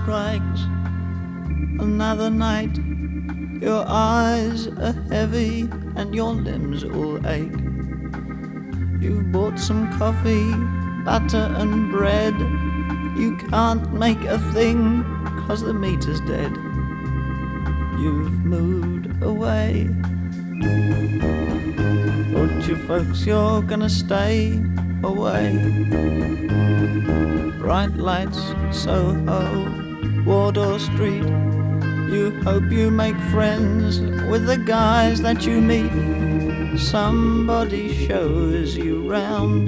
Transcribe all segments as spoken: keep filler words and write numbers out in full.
strikes another night. Your eyes are heavy and your limbs all ache. You've bought some coffee, butter and bread. You can't make a thing 'cause the meter's dead. You've moved away. Told your folks you're gonna stay away. Bright lights, Soho, Wardour Street. You hope you make friends with the guys that you meet. Somebody shows you round.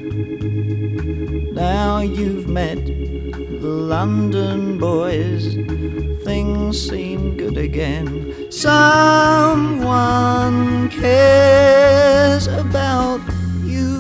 Now you've met the London boys. Things seem good again. Someone cares about you.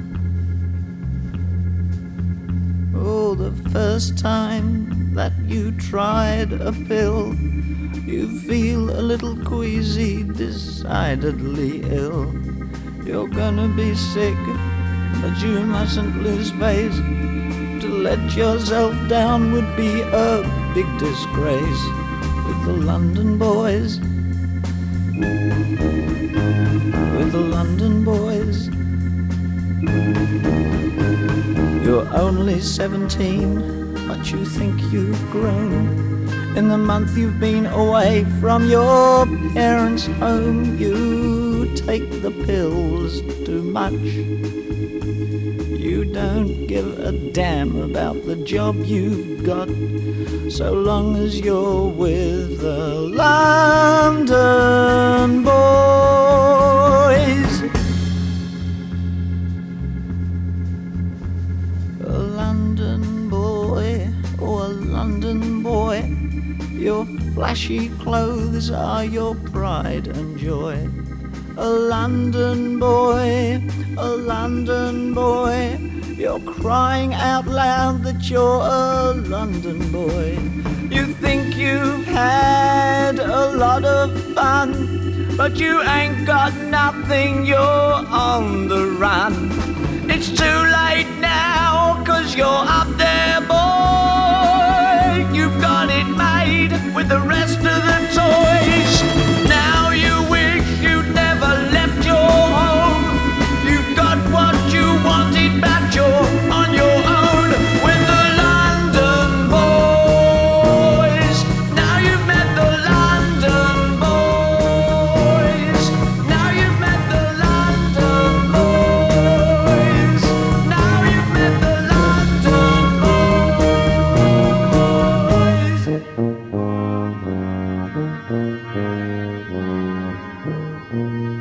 Oh, the first time that you tried a pill, you feel a little queasy, decidedly ill. You're gonna be sick, but you mustn't lose face. To let yourself down would be a big disgrace. With the London boys, with the London boys. You're only seventeen, but you think you've grown. In the month you've been away from your parents' home, you take the pills too much. You don't give a damn about the job you've got, so long as you're with the London boys. A London boy, oh a London boy. Your flashy clothes are your pride and joy. A London boy, a London boy. You're crying out loud that you're a London boy. You think you've had a lot of fun, but you ain't got nothing, you're on the run. It's too late now, 'cause you're up there, boy. You've got it made with the rest of the toys. Now you wish you'd never left your home. You've got what you wanted, but you're on your own with the London boys. Now you've met the London boys. Now you've met the London boys. Now you've met the London boys.